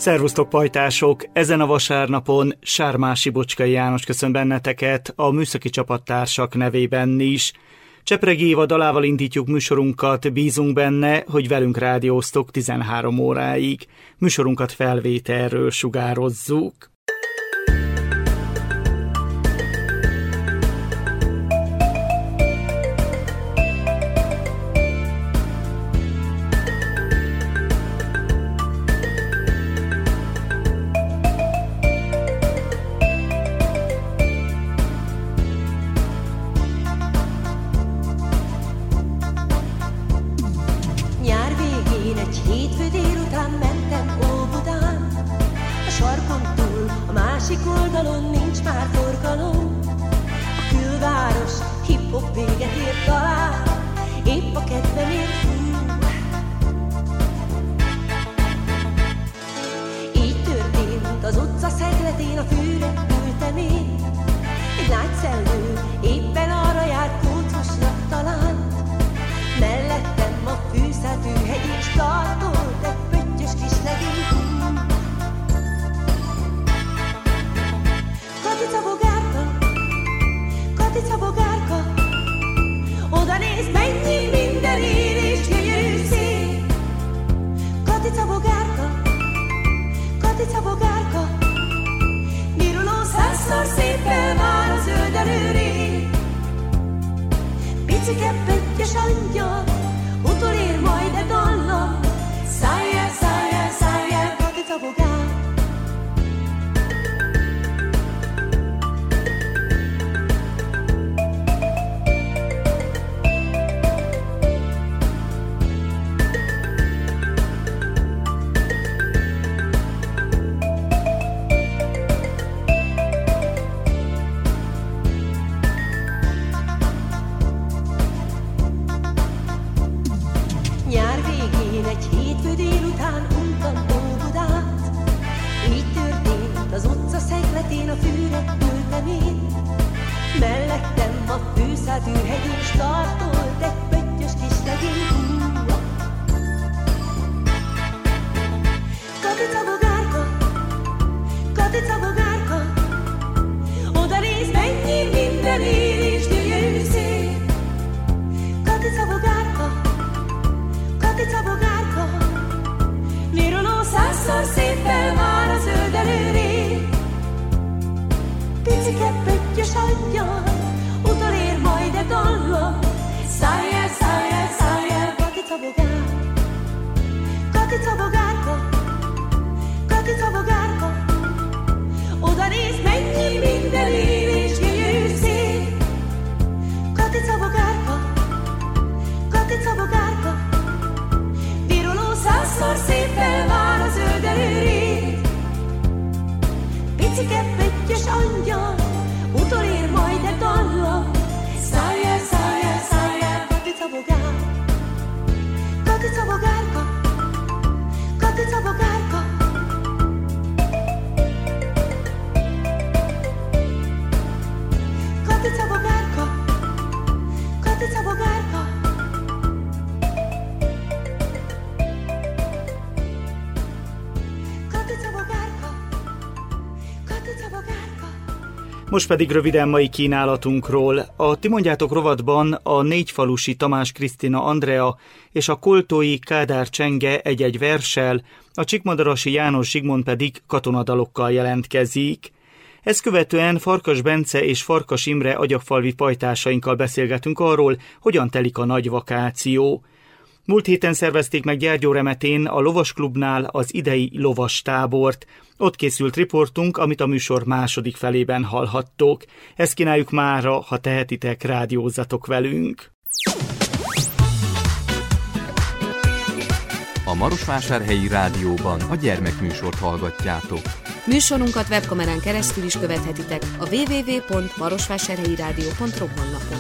Szervusztok, pajtások! Ezen a vasárnapon Sármási Bocskai János köszön benneteket a műszaki csapattársak nevében is. Csepregi Éva dalával indítjuk műsorunkat, bízunk benne, hogy velünk rádióztok 13 óráig. Műsorunkat felvételről sugározzuk. Most pedig röviden mai kínálatunkról. A Ti mondjátok rovatban a Négyfalusi Tamás Krisztina Andrea és a Koltói Kádár Csenge egy-egy verssel, a Csíkmadarasi János Zsigmond pedig katonadalokkal jelentkezik. Ezt követően Farkas Bence és Farkas Imre agyagfalvi pajtásainkkal beszélgetünk arról, hogyan telik a nagy vakáció. Múlt héten szervezték meg Gyergyóremetén a Lovasklubnál az idei lovastábort. Ott készült riportunk, amit a műsor második felében hallhattok. Ezt kínáljuk mára, ha tehetitek, rádiózzatok velünk. A Marosvásárhelyi Rádióban a gyermekműsort hallgatjátok. Műsorunkat webkamerán keresztül is követhetitek a www.marosvásárhelyirádió.ru honlapon.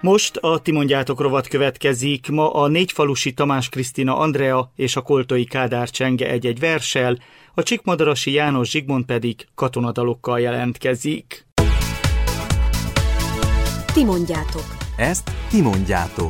Most a Ti mondjátok rovat következik. Ma a Négyfalusi Tamás Krisztina Andrea és a Koltói Kádár Csenge egy-egy verssel, a Csíkmadarasi János Zsigmond pedig katonadalokkal jelentkezik. Ti mondjátok. Ezt ti mondjátok.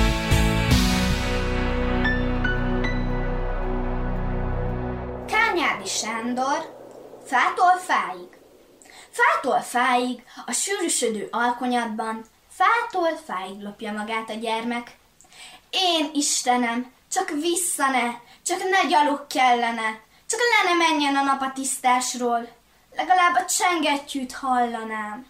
Kányádi Sándor, Fától fáig. Fától fáig, a sűrűsödő alkonyatban, fától fáig lopja magát a gyermek. Én, Istenem, csak vissza ne, csak ne gyalog kellene, csak le ne menjen a nap a tisztásról, legalább a csengettyűt hallanám.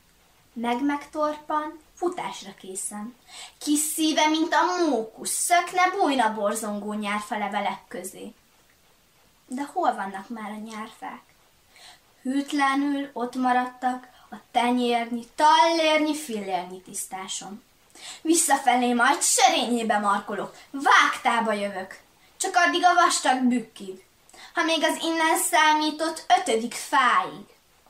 Megtorpan, futásra készen. Kis szíve, mint a mókus, szökne, bújna borzongó nyárfa levelek közé. De hol vannak már a nyárfák? Hűtlenül ott maradtak a tenyérnyi, tallérnyi, fillérnyi tisztásom. Visszafelé majd serényébe markolok, vágtába jövök, csak addig a vastag bükkig, ha még az innen számított 5. fáig.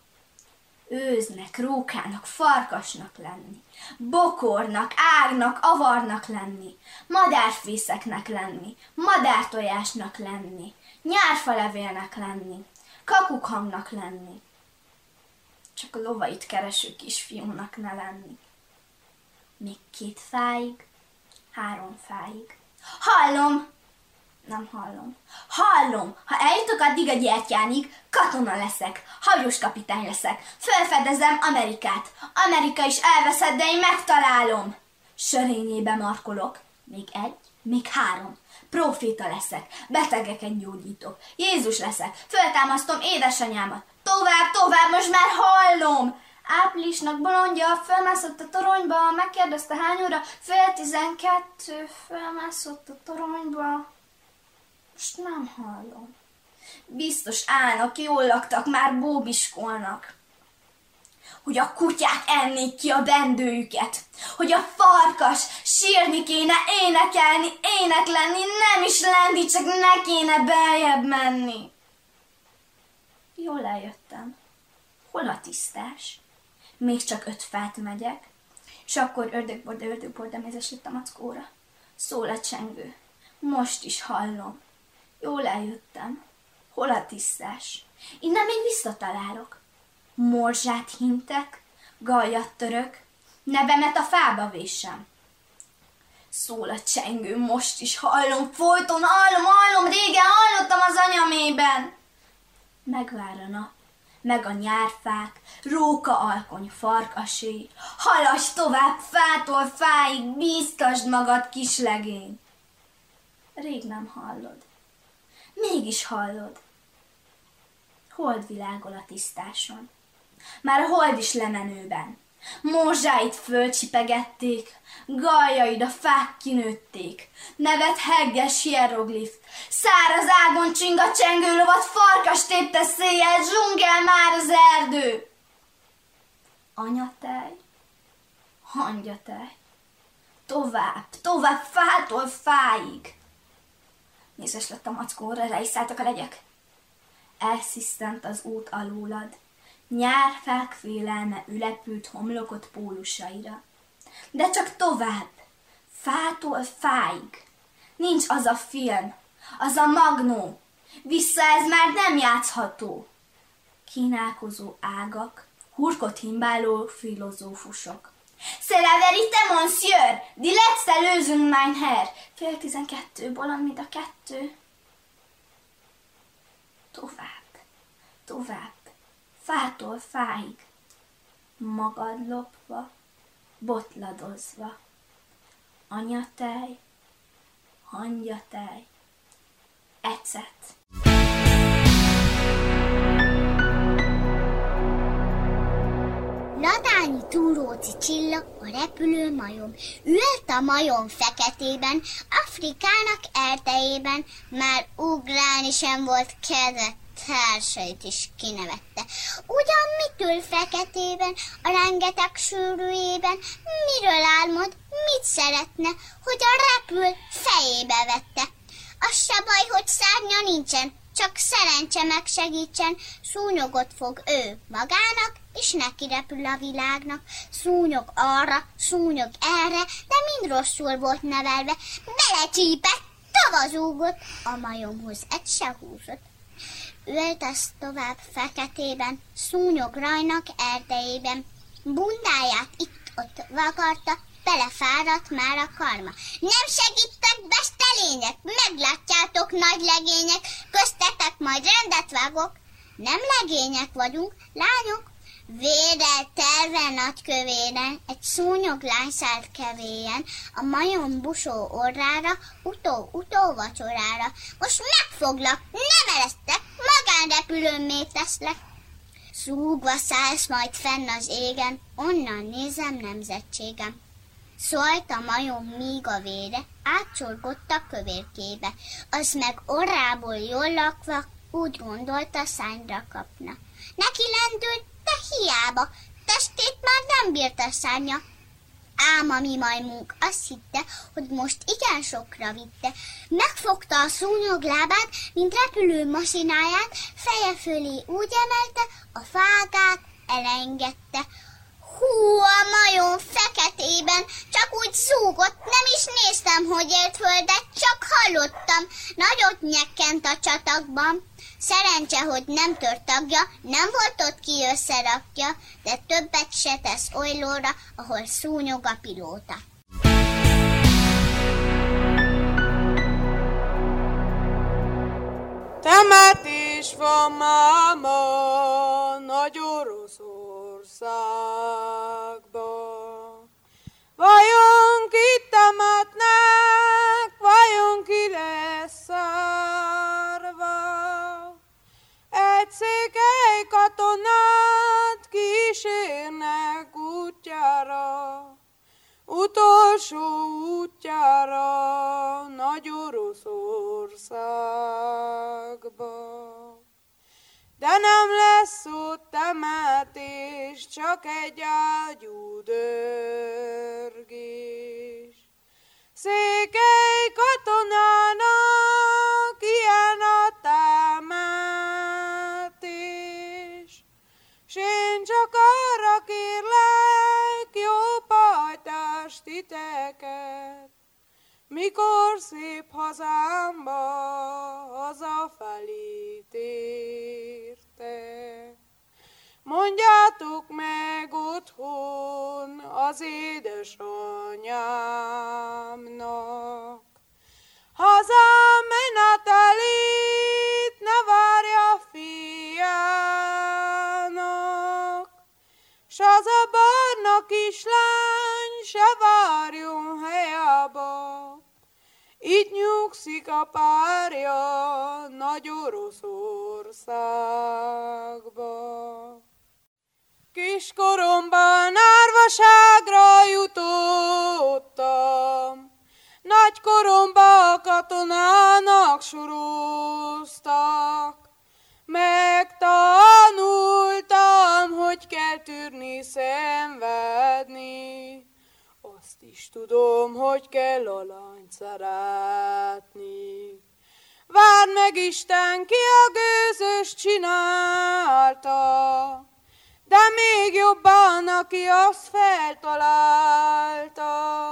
Őznek, rókának, farkasnak lenni, bokornak, ágnak, avarnak lenni, madárfészeknek lenni, madártojásnak lenni, nyárfalevélnek lenni, kakukhangnak lenni. Csak a lovait kereső kisfiúnak ne lenni. Még 2 fáig, 3 fáig. Hallom! Nem hallom. Hallom! Ha eljutok addig a gyertyánig, katona leszek, hajós kapitány leszek. Felfedezem Amerikát. Amerika is elveszett, de én megtalálom. Sörényébe markolok. Még 1, még 3. Proféta leszek, betegeket gyógyítok. Jézus leszek, föltámasztom édesanyámat. Tovább, most már hallom! Áprilisnak bolondja fölmászott a toronyba, megkérdezte hány óra, 11:30, fölmászott a toronyba. Most nem hallom. Biztos állnak, jól laktak, már bóbiskolnak. Hogy a kutyák ennék ki a bendőjüket, hogy a farkas sírni kéne, énekelni, éneklenni, nem is lenni, csak ne kéne beljebb menni. Jól eljöttem. Hol a tisztás? Még csak 5 fát megyek, és akkor ördögborda mézes lett a mackóra. Szól a csengő. Most is hallom. Jól eljöttem. Hol a tisztás? Innen még visszatalálok. Morzsát hintek, gallyat török, nevemet a fába vésem. Szól a csengő, most is hallom, folyton hallom, régen hallottam az anyamében. Megvár a nap, meg a nyárfák, róka alkony farkasé, haladj tovább fától fáig, bíztasd magad kislegény. Rég nem hallod, mégis hallod. Hold világol a tisztáson, már a hold is lemenőben. Morzsáid fölcsipegették, galjaid a fák kinőtték, nevet hegges hieroglif, száraz ágon csing a csengőlovat, farkas tépte széjjel, zsungel már az erdő. Anyatej, hangyatej, tovább, fától fáig. Mézes lett a mackóra, rejszálltak a legyek. Elszisztent az út alólad, nyárfák félelme ülepült homlokot pólusaira. De csak tovább, fától fáig. Nincs az a film, az a magnó, vissza ez már nem játszható. Kínálkozó ágak, hurkot himbáló filozófusok. C'est la vérité, monsieur, die letzte Lösung, mein Herr. 11:30, bolond, mint a 2. Tovább, fától fáig, magad lopva, botladozva, anyatej, hangyatej, ecet. Ladányi túróci Csilla, a repülő majom. Ült a majom feketében, Afrikának ertejében, már ugrálni sem volt kedve, társait is kinevette. Ugyan mit ül feketében, a rengeteg sűrűjében, miről álmod, mit szeretne, hogy a repül fejébe vette. Az se baj, hogy szárnya nincsen, csak szerencse megsegítsen, szúnyogot fog ő magának, és neki repül a világnak. Szúnyog arra, szúnyog erre, de mind rosszul volt nevelve. Belecsípett, tavazúgott, a majomhoz egy se húzott. Ültesz tovább feketében, szúnyog rajnak erdejében. Bundáját itt-ott vakarta, belefáradt már a karma. Nem segítek, bestelények, meglátjátok, nagy legények, köztetek majd rendet vágok. Nem legények vagyunk, lányok. Vérrel terve nagykövéren, egy szúnyoglány szállt kevélyen, a majom busó orrára, utó vacsorára. Most megfoglak, nem eresztek, magánrepülőmmé teszlek. Zúgva szállsz majd fenn az égen, onnan nézem nemzetségem. Szólt a majom míg a vére, átcsorgott a kövérkébe, az meg orrából jól lakva, úgy gondolta szányra kapna. Neki lendült, de hiába, testét már nem bírta szárnya. Ám a mi majmunk azt hitte, hogy most igen sokra vitte. Megfogta a szúnyog lábát, mint repülő masináját, feje fölé úgy emelte, a fágát elengedte. Hú, a majom feketében, csak úgy zúgott, nem is néztem, hogy ért föl, de csak hallottam, nagyot nyekkent a csatakban. Szerencse, hogy nem tört tagja, nem volt ott ki összerakja, de többet se tesz olylóra, ahol szúnyog a pilóta. Temetés van máma nagy Oroszországban. Vajon kit temetnek, vajon ki lesz szárva? Egy székely katonát kísérnek útjára, utolsó útjára nagy Oroszországba. De nem lesz ott temetés, csak egy ágyú dörgés. Székely katonának ilyen a temetés, s én csak arra kérlek, jó pajtást titeket, mikor szép hazámba hazafelé tértek. Mondjátok meg otthon az édesanyámnak, hazám menetelét ne várja fiának, s az a barna kislány se várjon helyába. Itt nyugszik a párja nagy Oroszországba. Kiskoromban árvaságra jutottam, nagykoromban a katonának soroztak. Megtanultam, hogy kell tűrni, szenvedni, azt is tudom, hogy kell a lányt szeretni. Várd meg Isten, ki a gőzös csinálta, de még jobban, aki azt feltalálta.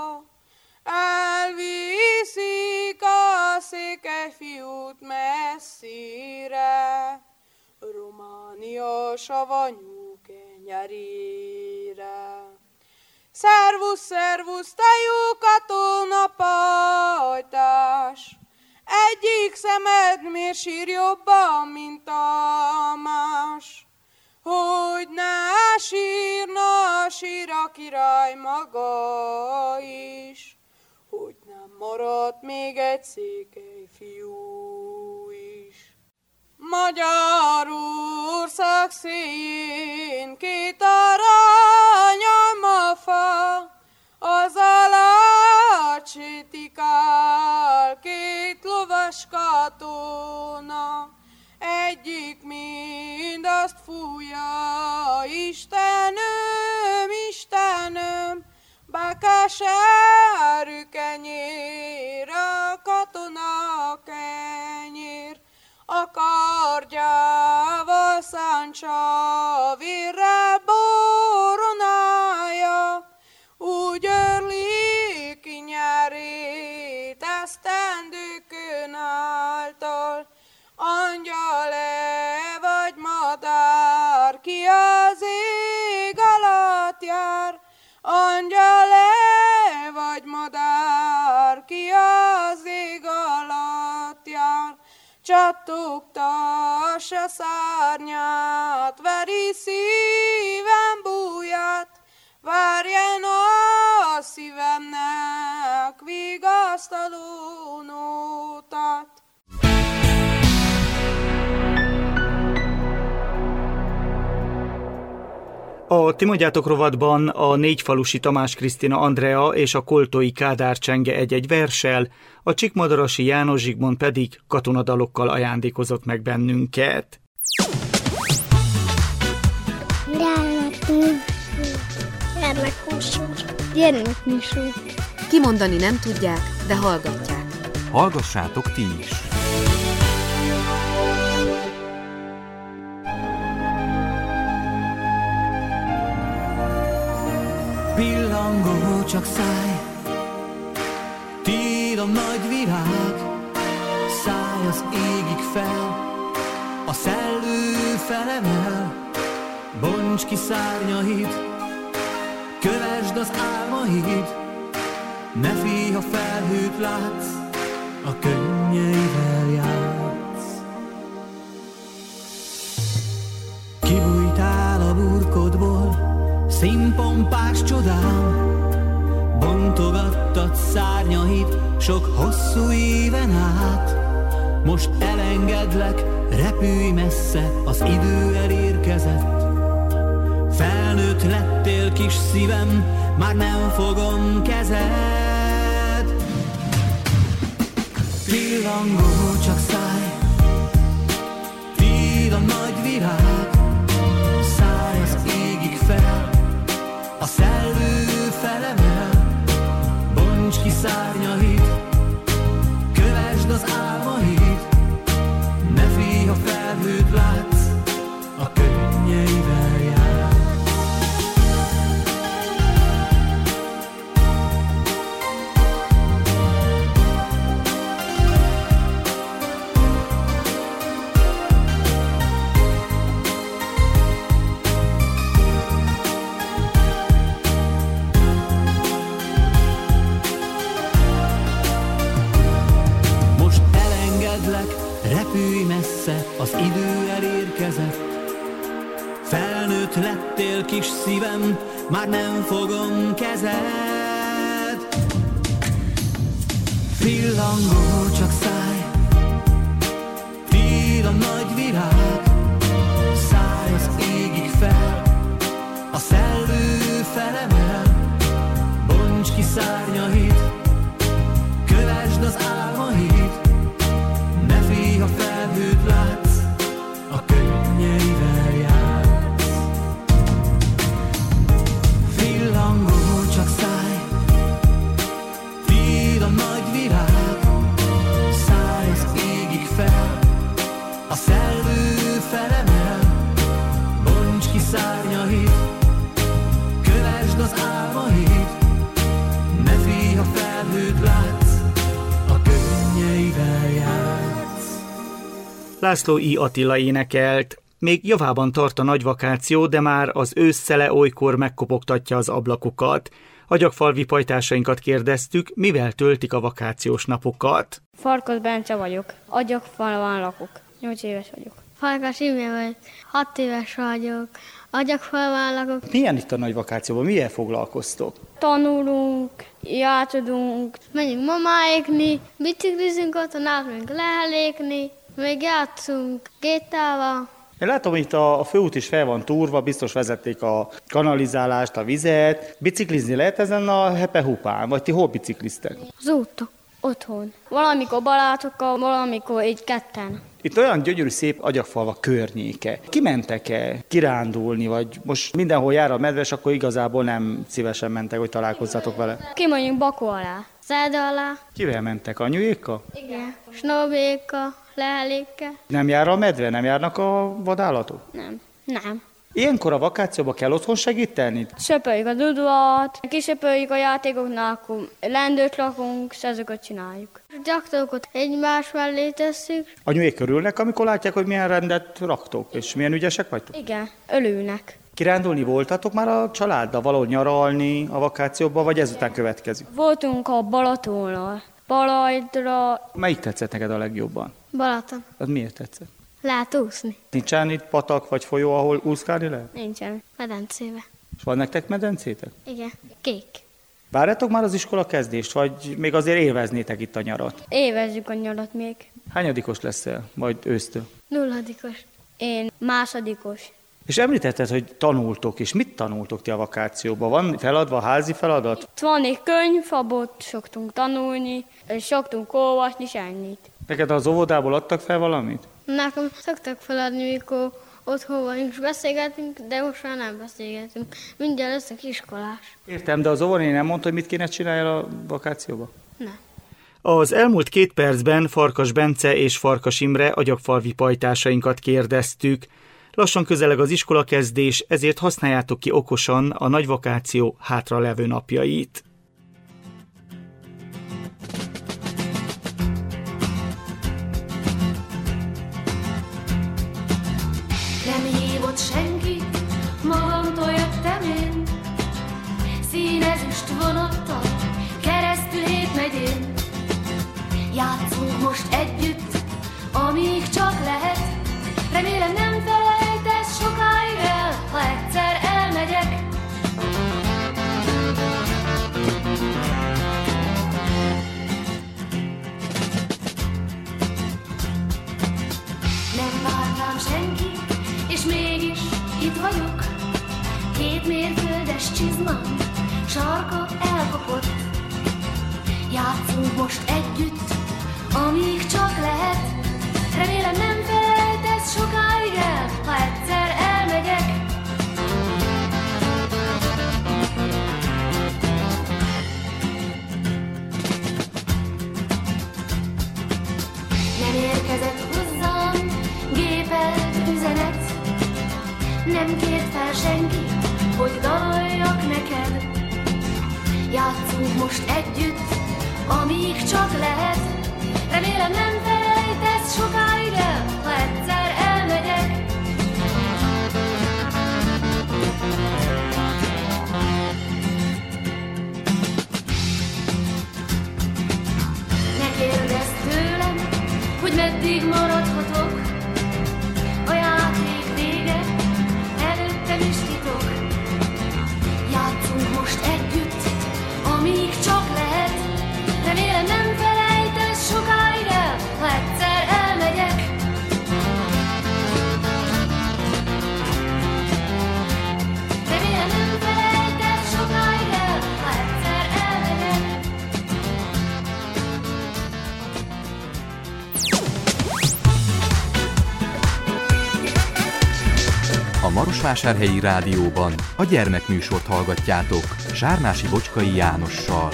Elviszik a székely fiút messzire, Románia savanyú kenyerére. Szervusz, szervusz, te jó katona pajtás, egyik szemed miért sír jobban, mint a más? Hogy ne sírna, sír a király maga is, hogy nem maradt még egy székely fiú is. Magyarország széjén két aranyalmafa, az alatt sétikál két lovas katona, egyik mind azt fújja, Istenem, Istenem, bákás erő kenyér, a katona kenyér. a kardjával szántsa virre boronája, úgy örli ki nyerét esztendőkön által. Angyal-e vagy madár, ki az ég alatt jár? Angyal-e vagy madár, ki az ég alatt jár? Csattogtassa szárnyát, veri szívem búját, várjen a szívemnek vigasztaló nótát. A Ti mondjátok rovatban a Négyfalusi Tamás Krisztina Andrea és a Koltói Kádár Csenge egy-egy verssel, a Csíkmadarasi János Zsigmond pedig katonadalokkal ajándékozott meg bennünket. Gyermekműsor. Kimondani nem tudják, de hallgatják. Hallgassátok ti is! Pillangó csak száj, tiéd a nagy virág, szállj az égig fel, a szellő felemel, bonts ki szárnyaid, kövesd az álmaid, ne félj, ha felhőt látsz, a könnyeivel játsz. Kibújtál a burkodból, színpompás csodám, bontogattad szárnyaid sok hosszú éven át. Most elengedlek, repülj messze, az idő elérkezett. Felnőtt lettél, kis szívem, már nem fogom kezed. Pillangó csak szállj, tiéd a nagy virág, szállj az égig fel, a szellő felemel, bonts ki szárnyaid, kövesd az álmaid, ne félj, ha felhőt látsz, a könnyeivel játsz. Repülj messze, az idő elérkezett. Felnőtt lettél, kis szívem, már nem fogom kezed. Pillangó csak szállj, tiéd a nagy virág, szállj az égig fel, a szellő felemel, bonts ki szárnyaid, kövesd az álmaid, ne félj, ha felhőt látsz, a könnyeivel játsz. Pillangó csak szállj, tiéd a nagy virág, szállj az égig fel, a szellő felemel, bonts ki szárnyaid, kövesd az álmaid, ne félj, ha felhőt látsz, a könnyeivel játsz. László I. Attila énekelt. Még javában tart a nagy vakáció, de már az ősszele olykor megkopogtatja az ablakokat. Agyagfalvi pajtásainkat kérdeztük, mivel töltik a vakációs napokat. Farkas Bence vagyok. Agyagfalván lakok. 8 éves vagyok. Farkas Imre vagyok. 6 éves vagyok. Agyagfalván lakok. Milyen itt a nagy vakációban? Mivel foglalkoztok? Tanulunk, játszunk, menjünk mamáékni, biciklizünk otthon, átmegyünk lehelékni, még játszunk gétával. Én látom, itt a főút is fel van túrva, biztos vezették a kanalizálást, a vizet. Biciklizni lehet ezen a hepehupán? Vagy ti hol bicikliztek? Az úton, otthon. Valamikor barátokkal, valamikor így ketten. Itt olyan gyönyörű szép Agyagfalva környéke. Kimentek-e kirándulni, vagy most mindenhol jár a medves, akkor igazából nem szívesen mentek, hogy találkozzatok vele? Kimegyünk Bakó alá, Zerde alá. Kivel mentek? Anyujékkal? Igen. Snobékkal, lehelékkel. Nem jár a medve? Nem járnak a vadállatok? Nem. Ilyenkor a vakációba kell otthon segíteni? Söpöljük a duduat, kisöpöljük a játékoknál, akkor lendőt lakunk, és ezeket csináljuk. A gyaktókat egymás mellé tesszük. Anyuék örülnek, amikor látják, hogy milyen rendet raktok, és milyen ügyesek vagytok? Igen, örülnek. Kirándulni voltatok már a családdal, valahol nyaralni a vakációba, vagy ezután következik? Voltunk a Balatonnal, Balajdra. Melyik tetszett neked a legjobban? Balaton. Az miért tetszett? Lehet úszni? Nincsen itt patak vagy folyó, ahol úszkálni lehet? Nincsen. Medencébe. És van nektek medencétek? Igen. Kék. Várjátok már az iskola kezdést, vagy még azért élveznétek itt a nyarat? Évezzük a nyarat még. Hányadikos leszel, majd ősztől? 0. Én másodikos. És említetted, hogy tanultok, és mit tanultok ti a vakációban? Van feladva házi feladat? Itt van egy könyv, abból szoktunk tanulni, és szoktunk olvasni, és ennyit. Neked az óvodából adtak fel valamit? Nekem szoktak feladni, mikor otthon vagyunk, és beszélgetünk, de most már nem beszélgetünk. Mindjárt leszek iskolás. Értem, de az óvonéni nem mondta, hogy mit kéne csinálni a vakációban? Nem. Az elmúlt 2 percben Farkas Bence és Farkas Imre agyagfalvi pajtásainkat kérdeztük. Lassan közeleg az iskolakezdés, ezért használjátok ki okosan a nagyvakáció hátralevő napjait. Nem hívott senki, magamtól jöttem én, színezüst vonattal, keresztül megyén. Játszunk most együtt, amíg csak lehet, remélem nem felejtesz sokáig el, ha egyszer elmegyek. Nem vár rám senki, és mégis itt vagyok. 2 mérföldes csizmám, sarka elkapott. Játszunk most együtt, amíg csak lehet, remélem nem felejtesz sokáig el, ha egyszer elmegyek. Nem érkezett hozzám gépelt üzenet, nem kért fel senki, hogy dallaljak neked. Játszunk most együtt, amíg csak lehet, remélem nem felejtesz sokáig el, ha egyszer elmegyek. Ne kérdezz tőlem, hogy meddig maradhatok, a játék vége, előttem is titok. Játszunk most együtt, amíg csak lehet, remélem nem felejtesz sokáig el, ha egyszer elmegyek. Remélem nem felejtesz sokáig el, ha egyszer elmegyek. A Marosvásárhelyi Rádióban a gyermekműsort hallgatjátok Zsárnási Bocskai Jánossal.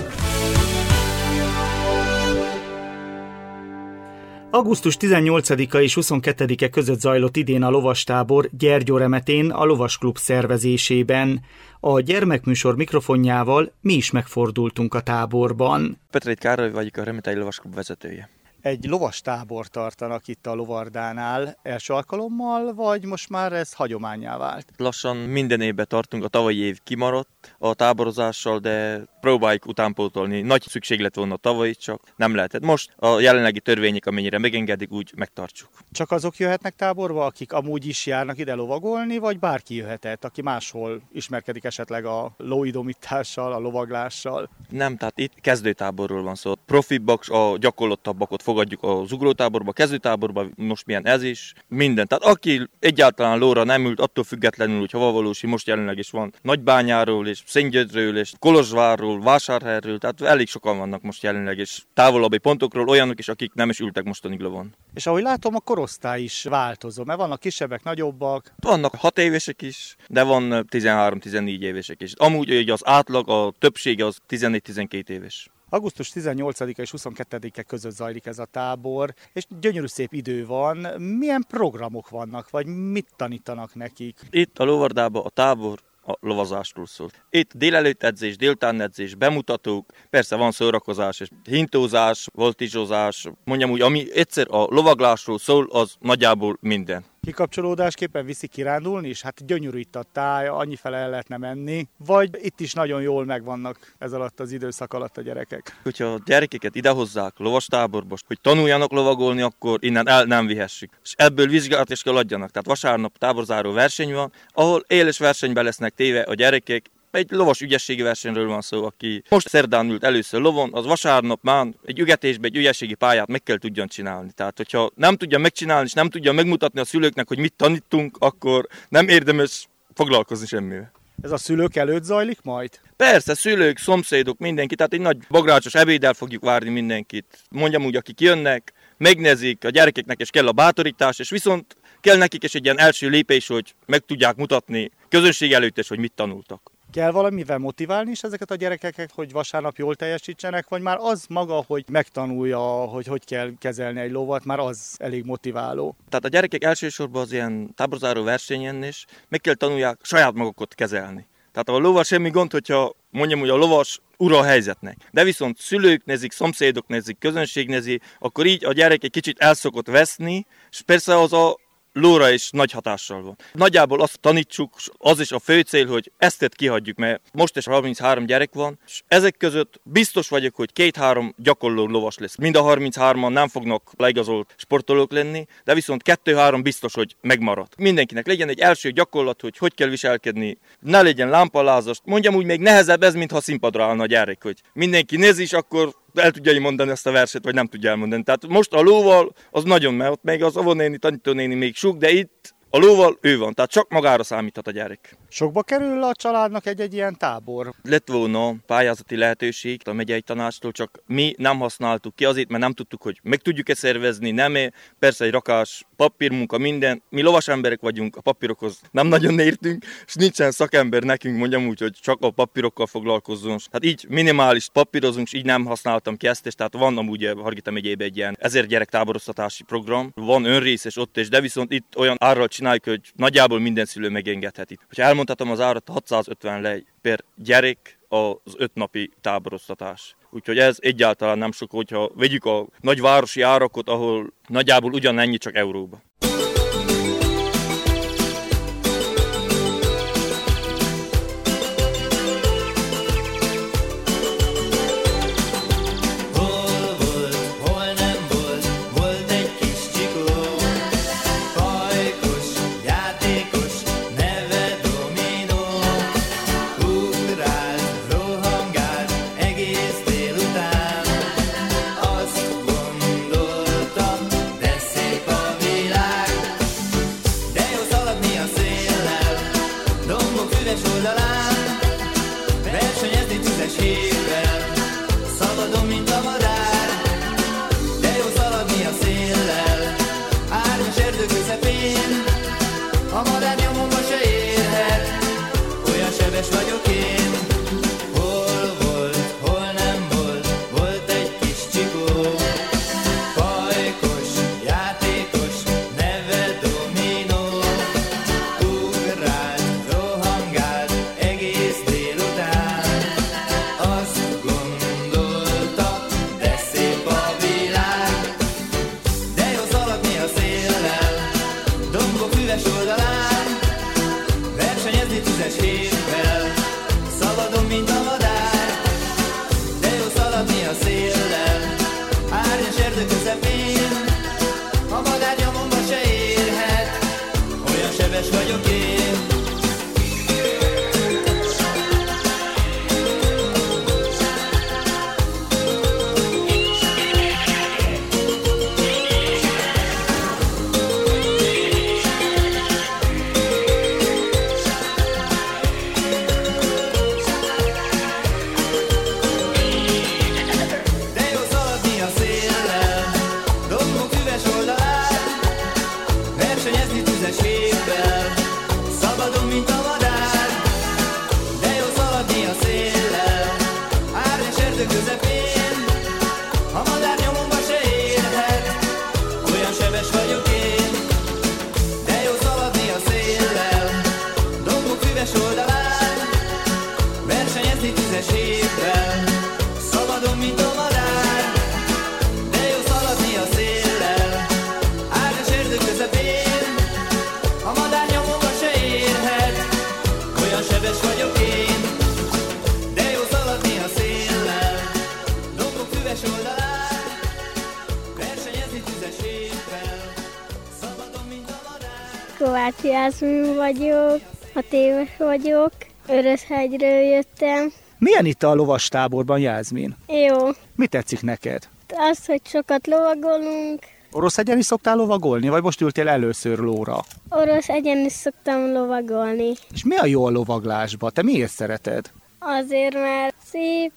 Augusztus 18-a és 22-e között zajlott idén a lovastábor Gyergyóremetén a Lovasklub szervezésében. A gyermekműsor mikrofonjával mi is megfordultunk a táborban. Petreit Károly vagyok, a Remetei Lovasklub vezetője. Egy lovastábor tartanak itt a Lovardánál első alkalommal, vagy most már ez hagyománnyá vált? Lassan minden évben tartunk, a tavalyi év kimaradt a táborozással, de próbáljuk utánpótolni. Nagy szükséglet volna a tavalyi, csak nem lehetett. Most a jelenlegi törvények, amennyire megengedik, úgy megtartsuk. Csak azok jöhetnek táborba, akik amúgy is járnak ide lovagolni, vagy bárki jöhetett, aki máshol ismerkedik esetleg a lóidomítással, a lovaglással? Nem, tehát itt kezdőtáborról van szó. Profibbak, a gyakorlottabbakat fogadjuk a zuglótáborba, kezdőtáborba, most milyen ez is, minden. Tehát aki egyáltalán lóra nem ült, attól függetlenül, hogy hova valósi, most jelenleg is van Nagybányáról, és Szentgyörgyről, és Kolozsvárról, Vásárhelyről, tehát elég sokan vannak most jelenleg, és távolabbi pontokról olyanok is, akik nem is ültek mostanig lovon. És ahogy látom, a korosztály is változó, mert vannak kisebbek, nagyobbak. Vannak 6 évesek is, de van 13-14 évesek is. Amúgy az átlag, a többsége az 14-12 éves. Augusztus 18-a és 22-e között zajlik ez a tábor, és gyönyörű szép idő van. Milyen programok vannak, vagy mit tanítanak nekik? Itt a Lóvardában a tábor a lovazásról szól. Itt délelőtt edzés, délután edzés, bemutatók, persze van szórakozás, és hintózás, voltizsozás, mondjam úgy, ami egyszer a lovaglásról szól, az nagyjából minden. Kikapcsolódásképpen viszik kirándulni is? Hát gyönyörű itt a táj, annyifele el lehetne menni, vagy itt is nagyon jól megvannak ez alatt az időszak alatt a gyerekek? Hogyha a gyerekeket idehozzák lovastáborba, hogy tanuljanak lovagolni, akkor innen el nem vihessük. És ebből vizsgálatot is kell adjanak. Tehát vasárnap táborzáró verseny van, ahol éles versenyben lesznek téve a gyerekek. Egy lovas ügyességi versenyről van szó, aki most szerdán ült először lovon, az vasárnap már egy ügetésbe egy ügyességi pályát meg kell tudjon csinálni. Tehát, hogyha nem tudja megcsinálni, és nem tudja megmutatni a szülőknek, hogy mit tanítunk, akkor nem érdemes foglalkozni semmivel. Ez a szülők előtt zajlik majd? Persze, szülők, szomszédok, mindenki, tehát egy nagy bagrácsos ebéddel fogjuk várni mindenkit. Mondjam úgy, akik jönnek, megnézik, a gyerekeknek is kell a bátorítás, és viszont kell nekik is egy ilyen első lépés, hogy meg tudják mutatni közönség előtt is, hogy mit tanultak. Kell valamivel motiválni is ezeket a gyerekeket, hogy vasárnap jól teljesítsenek, vagy már az maga, hogy megtanulja, hogy kell kezelni egy lovat, már az elég motiváló? Tehát a gyerekek elsősorban az ilyen táborzáró versenyen is meg kell tanulják saját magukat kezelni. Tehát a lovas semmi gond, hogyha mondjam, hogy a lovas ura a helyzetnek. De viszont szülők nézik, szomszédok nézik, közönség nézi, akkor így a gyerek egy kicsit el szokott veszni, és persze az a lóra is nagy hatással van. Nagyjából azt tanítsuk, az is a fő cél, hogy ezt kihagyjuk, mert most is 33 gyerek van, és ezek között biztos vagyok, hogy 2-3 gyakorló lovas lesz. Mind a 33-an nem fognak leigazolt sportolók lenni, de viszont 2-3 biztos, hogy megmarad. Mindenkinek legyen egy első gyakorlat, hogy kell viselkedni, ne legyen lámpalázas. Mondjam úgy, még nehezebb ez, mintha színpadra állna a gyerek, hogy mindenki nézi, és akkor el tudja mondani ezt a verset, vagy nem tudja elmondani. Tehát most a lóval az nagyon, mert ott még az óvónéni, tanítónéni még sok, de itt a lóval ő van, tehát csak magára számíthat a gyerek. Sokba kerül a családnak egy ilyen tábor? Lett volna pályázati lehetőség a megyei tanácstól, csak mi nem használtuk ki azért, mert nem tudtuk, hogy meg tudjuk-e szervezni, nem. Persze egy rakás papírmunka, minden. Mi lovas emberek vagyunk, a papírokhoz nem nagyon értünk, és nincsen szakember nekünk, mondjam úgy, hogy csak a papírokkal foglalkozzon. Hát így minimális papírozunk, és így nem használtam ki ezt, és tehát van amúgy a Hargita megyében egy ilyen 1000 gyerek táboroztatási program, van önrészes ott is, de viszont itt olyan árral csináljuk, hogy nagyjából minden szülő megengedheti. Hogyha elmondhatom az árat, 650 lej per gyerek az 5 napi táboroztatás. Úgyhogy ez egyáltalán nem sok, hogyha vegyük a nagyvárosi árakot, ahol nagyjából ugyanennyi, csak euróba. Kovács Jászmin vagyok, 6 éves vagyok, Öröshegyről jöttem. Milyen itt a lovastáborban, Jászmin? Jó. Mi tetszik neked? Az, hogy sokat lovagolunk. Oroszhegyen is szoktál lovagolni, vagy most ültél először lóra? Oroszhegyen is szoktam lovagolni. És mi a jó a lovaglásba? Te miért szereted? Azért, mert szép,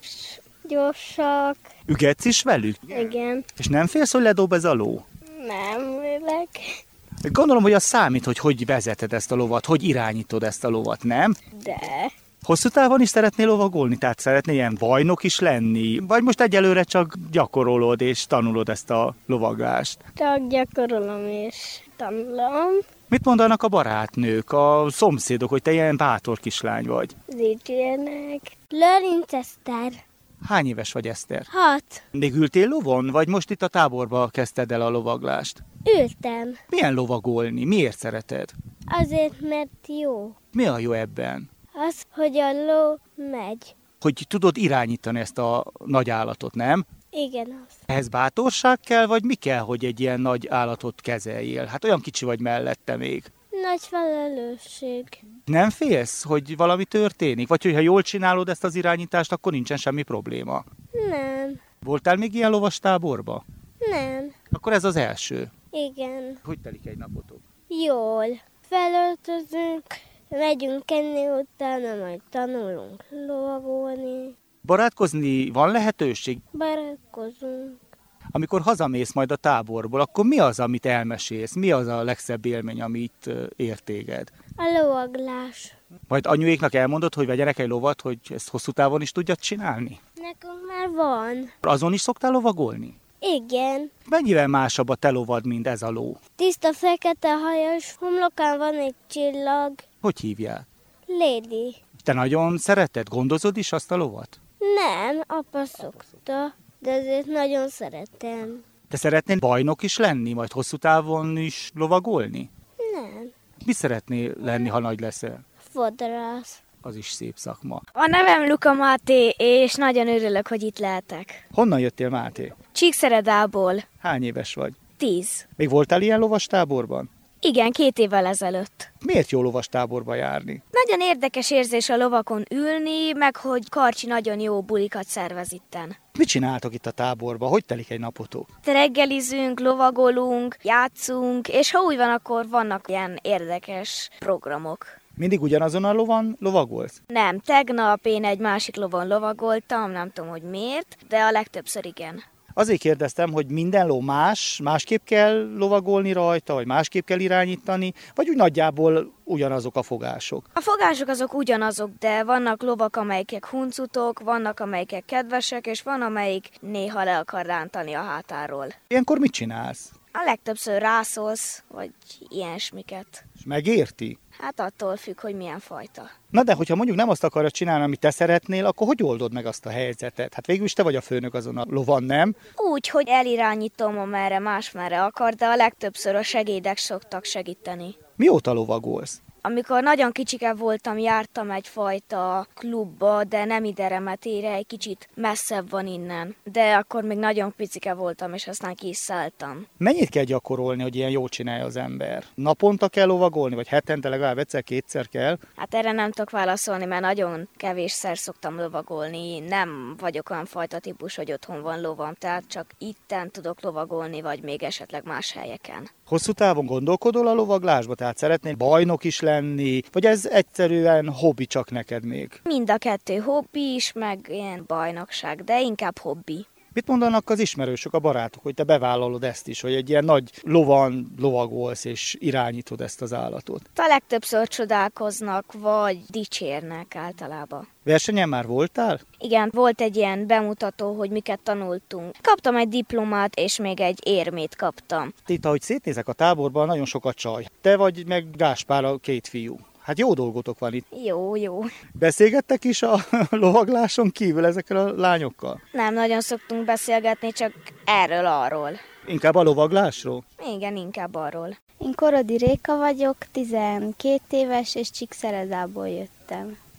gyorsak. Ügetsz is velük? Igen. És nem félsz, hogy ledob ez a ló? Nem, vélek. Gondolom, hogy az számít, hogy vezeted ezt a lovat, hogy irányítod ezt a lovat, nem? De. Hosszú távon is szeretnél lovagolni? Tehát szeretnél ilyen bajnok is lenni? Vagy most egyelőre csak gyakorolod és tanulod ezt a lovaglást? Csak gyakorolom és tanulom. Mit mondanak a barátnők, a szomszédok, hogy te ilyen bátor kislány vagy? Dicsérnek. Lőrinc Eszter. Hány éves vagy, Eszter? 6. Még ültél lovon, vagy most itt a táborba kezdted el a lovaglást? Ültem. Milyen lovagolni? Miért szereted? Azért, mert jó. Mi a jó ebben? Az, hogy a ló megy. Hogy tudod irányítani ezt a nagy állatot, nem? Igen, az. Ehhez bátorság kell, vagy mi kell, hogy egy ilyen nagy állatot kezeljél? Hát olyan kicsi vagy mellette még. Nagy felelősség. Nem félsz, hogy valami történik? Vagy hogyha jól csinálod ezt az irányítást, akkor nincsen semmi probléma? Nem. Voltál még ilyen lovastáborba? Nem. Akkor ez az első. Igen. Hogy telik egy napotok? Jól. Felöltözünk, megyünk enni, utána majd tanulunk lovagolni. Barátkozni van lehetőség? Barátkozunk. Amikor hazamész majd a táborból, akkor mi az, amit elmesélsz? Mi az a legszebb élmény, amit ér téged? A lovaglás. Majd anyuéknak elmondod, hogy vegyenek egy lovat, hogy ezt hosszú távon is tudjad csinálni? Nekünk már van. Azon is szoktál lovagolni? Igen. Mennyivel másabb a te lovad, mint ez a ló? Tiszta fekete hajas, homlokán van egy csillag. Hogy hívják? Lady. Te nagyon szereted? Gondozod is azt a lovat? Nem, apa szokta, de azért nagyon szeretem. Te szeretnél bajnok is lenni, majd hosszú távon is lovagolni? Nem. Mi szeretnél lenni, ha nagy leszel? Fodrász. Az is szép szakma. A nevem Luka Máté, és nagyon örülök, hogy itt lehetek. Honnan jöttél, Máté? Csíkszeredából. Hány éves vagy? 10. Még voltál ilyen lovastáborban? Igen, 2 évvel ezelőtt. Miért jó lovastáborba járni? Nagyon érdekes érzés a lovakon ülni, meg hogy Karcsi nagyon jó bulikat szervez itten. Mit csináltok itt a táborban? Hogy telik egy napotok? Reggelizünk, lovagolunk, játszunk, és ha úgy van, akkor vannak ilyen érdekes programok. Mindig ugyanazon a lovon lovagolsz? Nem, tegnap én egy másik lovon lovagoltam, nem tudom, hogy miért, de a legtöbbször igen. Azért kérdeztem, hogy minden ló másképp kell lovagolni rajta, vagy másképp kell irányítani, vagy úgy nagyjából ugyanazok a fogások. A fogások azok ugyanazok, de vannak lovak, amelyek huncutok, vannak, amelyek kedvesek, és van, amelyik néha le akar rántani a hátáról. Ilyenkor mit csinálsz? A legtöbbször rászólsz, vagy ilyesmiket. És megérti? Hát attól függ, hogy milyen fajta. Na de, hogyha mondjuk nem azt akarod csinálni, amit te szeretnél, akkor hogy oldod meg azt a helyzetet? Hát végül is te vagy a főnök azon a lovon, nem? Úgy, hogy elirányítom, amerre másmerre akar, de a legtöbbször a segédek szoktak segíteni. Mióta lovagolsz? Amikor nagyon kicsike voltam, jártam egyfajta klubba, de nem ide Remetére, egy kicsit messzebb van innen. De akkor még nagyon picike voltam, és aztán ki is szálltam. Mennyit kell gyakorolni, hogy ilyen jól csinálja az ember? Naponta kell lovagolni, vagy hetente legalább egyszer-kétszer kell? Hát erre nem tudok válaszolni, mert nagyon kevésszer szoktam lovagolni. Nem vagyok olyan fajta típus, hogy otthon van lovam, tehát csak itten tudok lovagolni, vagy még esetleg más helyeken. Hosszú távon gondolkodol a lovaglásba? Tehát szeretnél bajnok is lenni, vagy ez egyszerűen hobbi csak neked még? Mind a kettő hobbi is, meg ilyen bajnokság, de inkább hobbi. Mit mondanak az ismerősök, a barátok, hogy te bevállalod ezt is, hogy egy ilyen nagy lovon lovagolsz és irányítod ezt az állatot? A legtöbbször csodálkoznak, vagy dicsérnek általában. Versenyen már voltál? Igen, volt egy ilyen bemutató, hogy miket tanultunk. Kaptam egy diplomát, és még egy érmét kaptam. Itt, ahogy szétnézek a táborban, nagyon sok a csaj. Te vagy meg Gáspár, a 2 fiú. Hát jó dolgotok van itt. Jó. Beszélgettek is a lovagláson kívül ezekkel a lányokkal? Nem nagyon szoktunk beszélgetni, csak erről-arról. Inkább a lovaglásról? Igen, inkább arról. Én Korodi Réka vagyok, 12 éves, és Csíkszeredából jöttem.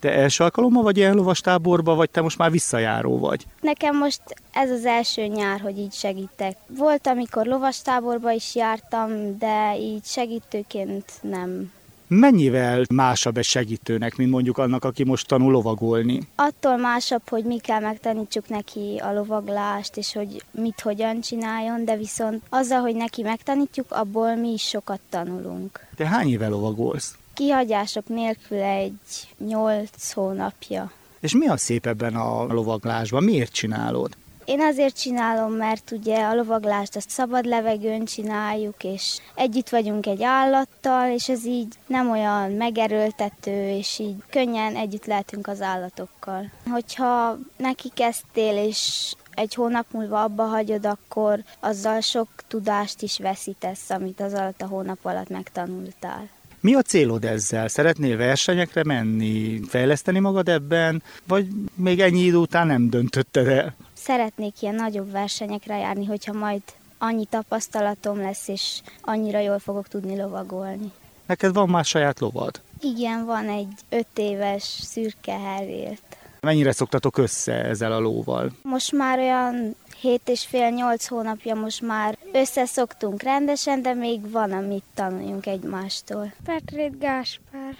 Te első alkalommal vagy ilyen lovastáborba, vagy te most már visszajáró vagy? Nekem most ez az első nyár, hogy így segítek. Volt, amikor lovastáborba is jártam, de így segítőként nem. Mennyivel másabb egy segítőnek, mint mondjuk annak, aki most tanul lovagolni? Attól másabb, hogy mi kell megtanítsuk neki a lovaglást, és hogy mit hogyan csináljon, de viszont azzal, hogy neki megtanítjuk, abból mi is sokat tanulunk. Te hány éve lovagolsz? Kihagyások nélkül egy 8 hónapja. És mi a szép ebben a lovaglásban? Miért csinálod? Én azért csinálom, mert ugye a lovaglást azt szabad levegőn csináljuk, és együtt vagyunk egy állattal, és ez így nem olyan megerőltető, és így könnyen együtt lehetünk az állatokkal. Hogyha neki kezdtél, és egy hónap múlva abba hagyod, akkor azzal sok tudást is veszítesz, amit az alatt a hónap alatt megtanultál. Mi a célod ezzel? Szeretnél versenyekre menni, fejleszteni magad ebben, vagy még ennyi idő után nem döntötted el? Szeretnék ilyen nagyobb versenyekre járni, hogyha majd annyi tapasztalatom lesz, és annyira jól fogok tudni lovagolni. Neked van már saját lovad? Igen, van egy 5 éves szürke herrélt. Mennyire szoktatok össze ezzel a lóval? Most már olyan 7,5-8 hónapja most már összeszoktunk rendesen, de még van, amit tanuljunk egymástól. Petrét Gáspár,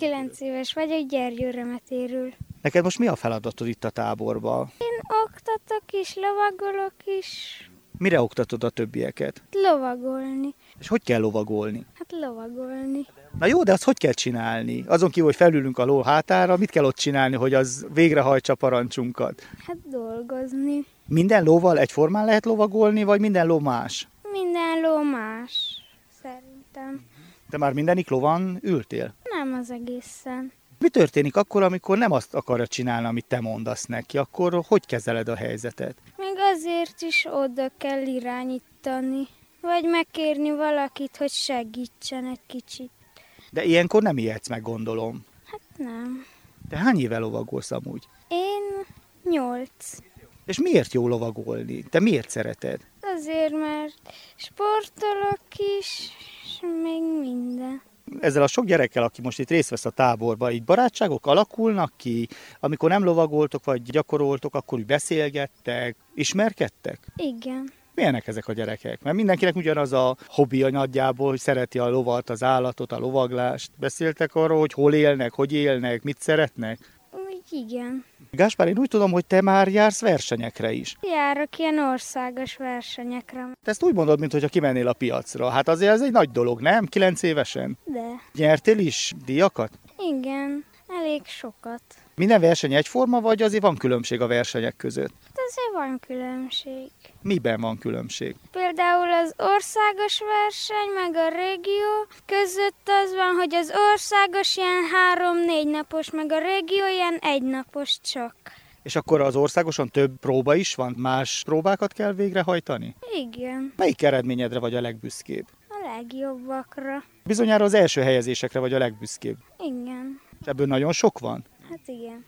9 éves vagyok, Gyergyóremetéről. Neked most mi a feladatod itt a táborban? Én oktatok is, lovagolok is. Mire oktatod a többieket? Lovagolni. És hogy kell lovagolni? Hát lovagolni. Na jó, de azt hogy kell csinálni? Azon kívül, hogy felülünk a ló hátára, mit kell ott csinálni, hogy az végrehajtsa parancsunkat? Hát dolgozni. Minden lóval egyformán lehet lovagolni, vagy minden ló más? Minden ló más, szerintem. Te már mindenik lovon ültél? Nem az egészen. Mi történik akkor, amikor nem azt akarja csinálni, amit te mondasz neki? Akkor hogy kezeled a helyzetet? Még azért is oda kell irányítani, vagy megkérni valakit, hogy segítsen egy kicsit. De ilyenkor nem ijedsz meg, gondolom. Hát nem. Te hány éve lovagolsz amúgy? Én 8. És miért jó lovagolni? Te miért szereted? Azért, mert sportolok is, és még minden. Ezzel a sok gyerekkel, aki most itt részt vesz a táborban, így barátságok alakulnak ki, amikor nem lovagoltok vagy gyakoroltok, akkor úgy beszélgettek, ismerkedtek? Igen. Milyenek ezek a gyerekek? Mert mindenkinek ugyanaz a hobbija nagyjából, hogy szereti a lovat, az állatot, a lovaglást. Beszéltek arról, hogy hol élnek, hogy élnek, mit szeretnek? Igen. Gáspár, én úgy tudom, hogy te már jársz versenyekre is. Járok ilyen országos versenyekre. Te ezt úgy mondod, mintha kimennél a piacra. Hát azért ez egy nagy dolog, nem? 9 évesen? De. Nyertél is díjakat? Igen, elég sokat. Minden verseny egyforma, vagy azért van különbség a versenyek között? Azért van különbség. Miben van különbség? Például az országos verseny meg a régió között az van, hogy az országos ilyen 3-4 napos, meg a régió ilyen 1 napos csak. És akkor az országoson több próba is van? Más próbákat kell végrehajtani? Igen. Melyik eredményedre vagy a legbüszkébb? A legjobbakra. Bizonyára az első helyezésekre vagy a legbüszkébb. Igen. És ebből nagyon sok van? Hát igen.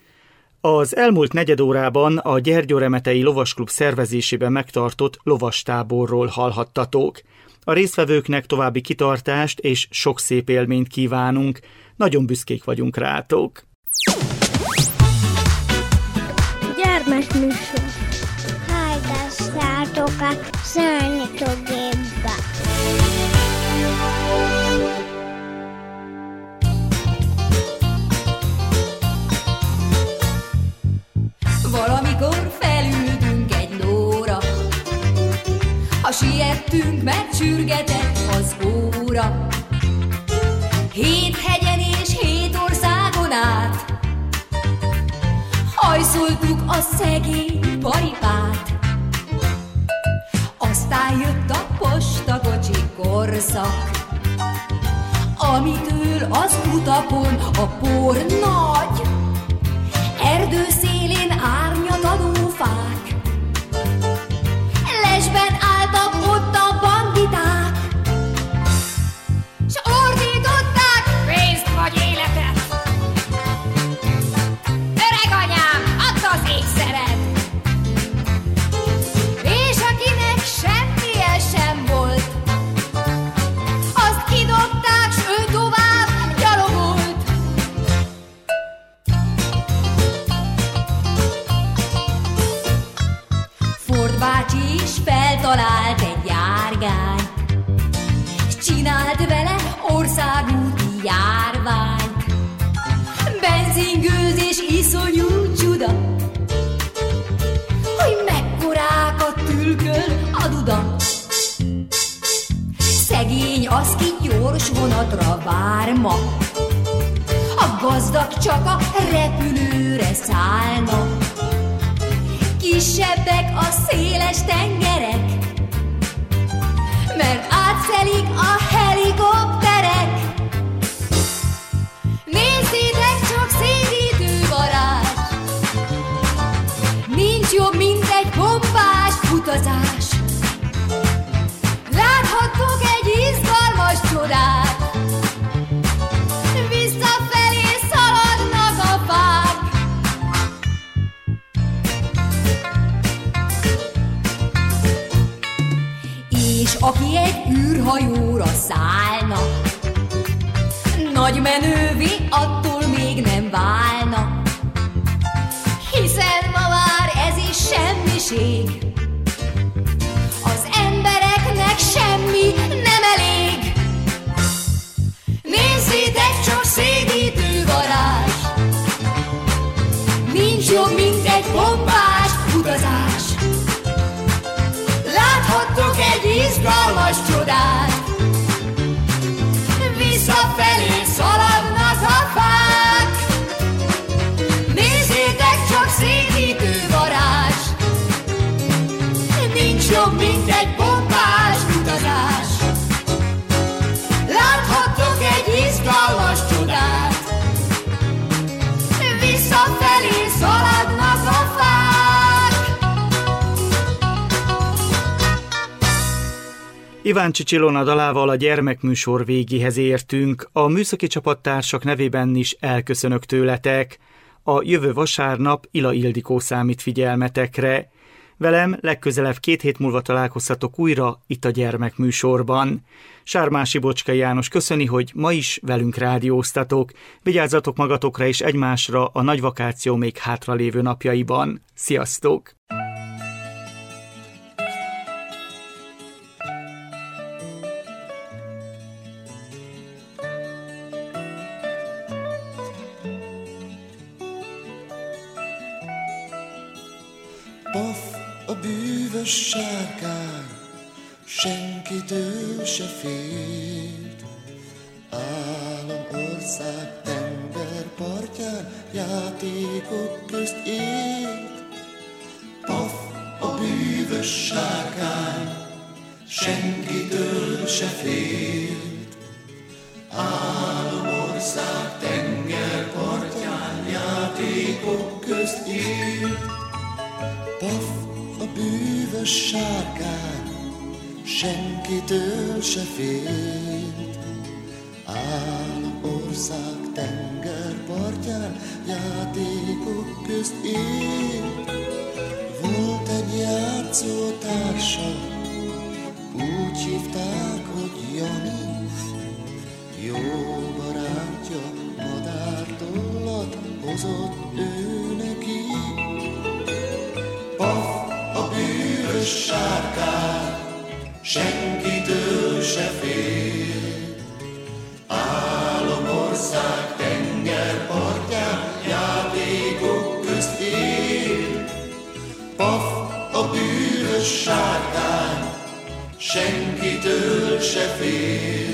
Az elmúlt negyedórában a Gyergyóremetei Lovasklub szervezésében megtartott lovastáborról hallhattatok. A résztvevőknek további kitartást és sok szép élményt kívánunk. Nagyon büszkék vagyunk rátok. Gyermekműsor. Hallgassátok a Számítógépbe. Valamikor felültünk egy lóra, ha siettünk, megcsürgetett az óra. 7 hegyen és 7 országon át hajszoltuk a szegény paripát. Aztán jött a postakocsi korszak, amitől az utakon a por nagy. Erdőszélén árnyat adó fák, lesben álltak ott a banditák, s ordították, pénzt vagy életet. Öreg anyám, add az ékszeret. És akinek semmije sem volt, azt kidobták, s ő tovább gyalogolt. csinált vele országúti járványt. Benzingőzés iszonyú csuda, hogy mekkorákat tülköl a duda. Szegény az, ki gyors vonatra vár ma, a gazdag csak a repülőre szállna. Kisebbek a széles tengerek, mert átszelik a helikopterek. Nézzétek csak, szédítő varázs, nincs jobb, mint egy pompás utazás. Láthattok egy izgalmas csodát, visszafelé szaladnak a fák. És aki egy űrhajóra szállna, nagy menővé attól még nem válna, hiszen ma már ez is semmiség, az embereknek semmi nem elég. Nézzétek csak, szédítő varázs, nincs jobb, mint egy pompás utazás. Láthattok egy izgalmas csodát, visszafelé szaladnak a fák. Nézzétek csak, szédítő varázs, nincs jobb, mint egy pompás utazás. Láthattok egy izgalmas csodát, visszafelé szaladnak a fák. Iváncsics Ilona dalával a gyermekműsor végéhez értünk. A műszaki csapattársak nevében is elköszönök tőletek. A jövő vasárnap Ila Ildikó számít figyelmetekre. Velem legközelebb 2 hét múlva találkozhatok újra itt a gyermekműsorban. Sármási Bocskai János köszöni, hogy ma is velünk rádióztatok. Vigyázzatok magatokra és egymásra a nagy vakáció még hátralévő napjaiban. Sziasztok! Paf a bűvös sárkány, senkitől se félt. Álomország tengerpartján játékok közt élt. Paf a bűvös sárkány, senkitől se félt. Álomország tengerpartján játékok közt élt. Paf a bűvös sárkány, senkitől se félt. Álomország tengerpartján játékok közt élt. Volt egy játszótársa, úgy hívták, hogy Jani. Jó barátja madártollat hozott ő neki. Paf a bűvös sárkány, senkitől se fél. Álomország tengerpartján játékok közt él. Paf a bűvös sárkány, senkitől se fél.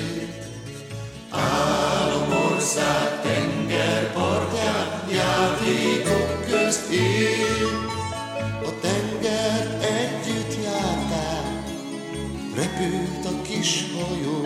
Álomország tengerpartján játékok közt él. A tenger együtt járták, repült a kis hajó.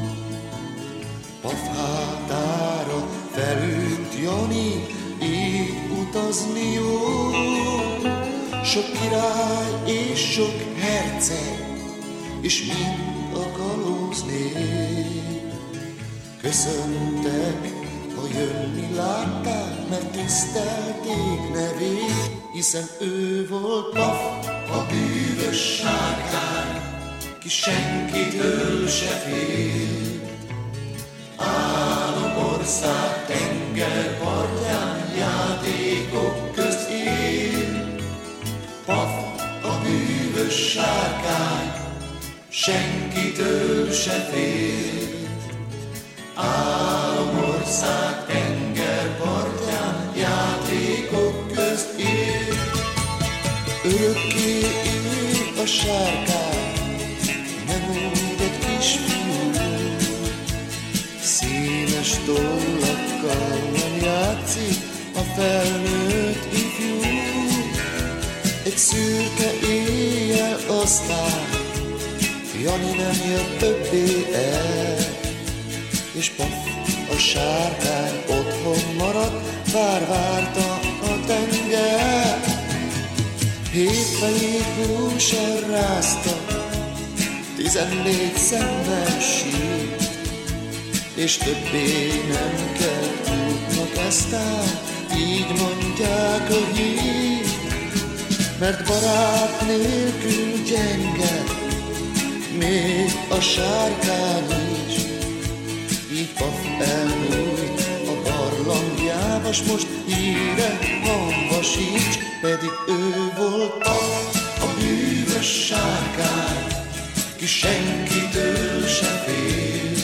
Paf hátára felült Jani, így utazni jó. Sok király és sok herceg, és mind a kalóz nép. Köszöntek, ha jönni látták, mert tisztelték nevét, hiszen ő volt Paf a bűvös sárkány, ki senkitől se fél. Álomország tengerpartján játékok közt él. Paf a bűvös sárkány, senkitől se fél. Álomország tengerpartján játékok közt él. Örökké él a sárkány, nem úgy egy kisfiú. Színes tollakkal nem játszik a felnőtt ifjú. Egy szürke éjjel aztán Jani nem jött többé el, és paf, a sárkány otthon maradt, várta a tenger. 7 fejét búser rázta, 14 szemmel sírt, és többé nem kell tudnak eztán, így mondják a hírt. Mert barát nélkül gyenge, még a sárkány is. Így paf elmúlt a barlangjába, s most híre hamba sincs, pedig ő volt a bűvös sárkány, ki senkitől se fél.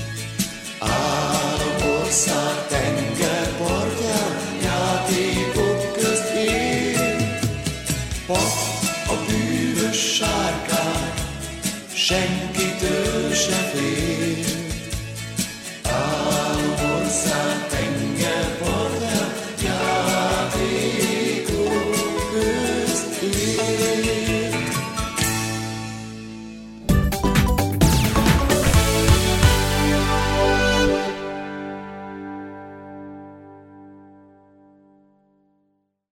Álomország tengerpartján játékok közt él. Paf, a bűvös sárkány, senkitől se fél.